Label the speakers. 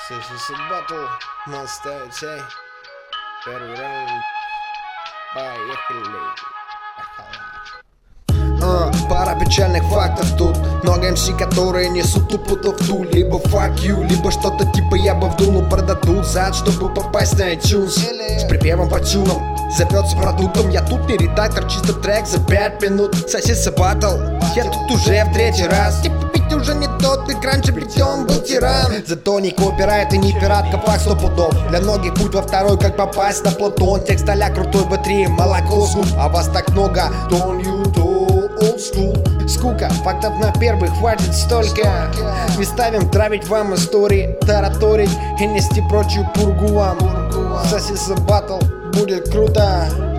Speaker 1: Сессия батл, наставить, эй. Первый раунд. Поехали. Пара печальных фактов тут. Много МС, которые несут тупо туфту. Либо fuck you, либо что-то типа я бы вдул, но продадут зад, чтобы попасть на iTunes. С припевом по тюнам, зовется продуктом. Я тут не редактор, чисто трек за 5 минут. Сосиса батл, я тут уже в 3-й раз. Типа ведь уже не тот, как раньше, ведь он был тиран. Зато не копирайт и не пиратка, факт 100 пудов. Для многих путь во второй, как попасть на Платон. Текст а-ля крутой B3, молоко скуп. А вас так много, don't you do old school. Скука, фактов на первых хватит столько. Не ставим травить вам истории, тараторить и нести прочую пургу вам. Сосиса батл, будет круто.